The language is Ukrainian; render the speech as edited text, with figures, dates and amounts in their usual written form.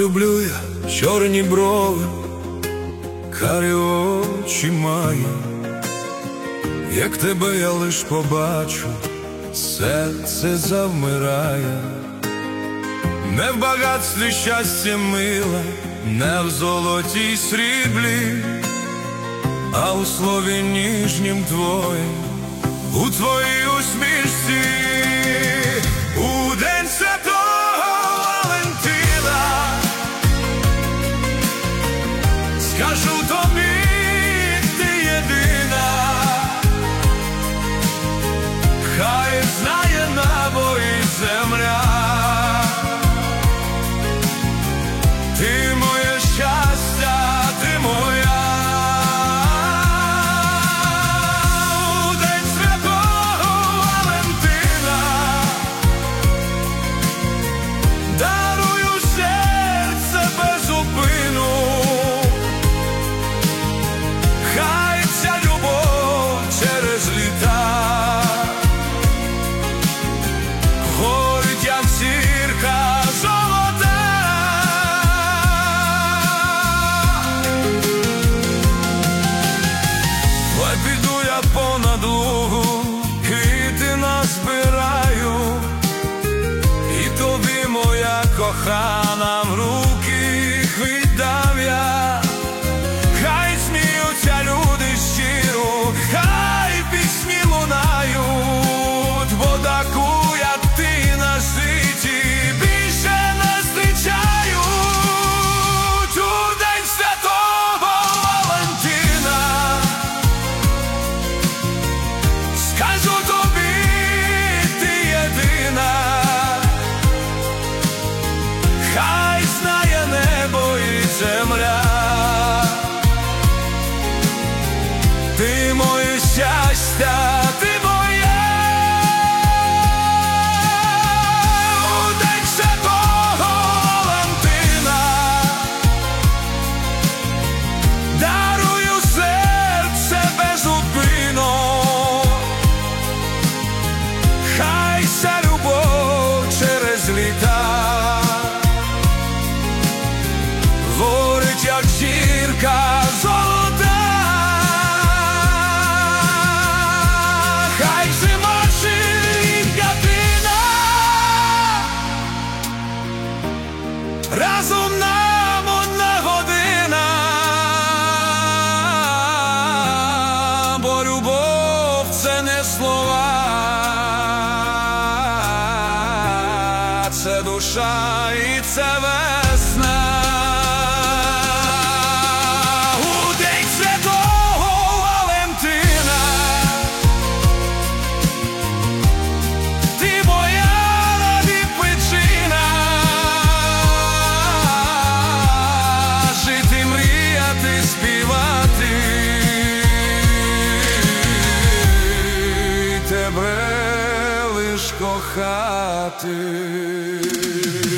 люблю я чорні брови, карі очі маю. Як тебе я лиш побачу, серце завмирає. Не в багатстві щастя мила, не в золоті й сріблі, а у слові ніжнім твоїм, у твоїй усмішці. У день Святого Валентина скажу тобі, ти єдина. Хай знає небо і земля, ти моє щастя, ти моя. У день Святого Валентина дарую серце без зупину. Хай ця любов через літа горить, як зірка золота. Ой, піду я понад лугу, квіти назбираю, і тобі, моя кохана, в руки їх віддам я. Хай сміються люди щиро, хай пісні лунають, бо таку, як ти, на світі більше не зустрічають. У день Святого Валентина скажу тобі, ти єдина. Хай знає небо і земля, ти моє щастя, ти моє. У день Святого Валентина дарую серце без зупинок. Хай ця любов через літа горить, як зірка золота. Хай зима чи літня, разом нам одна година, бо любов — це не слова, це душа і це весна. У день Святого Валентина ти моя радіпичина. Жити, мріяти, співати, тебе лиш кохати.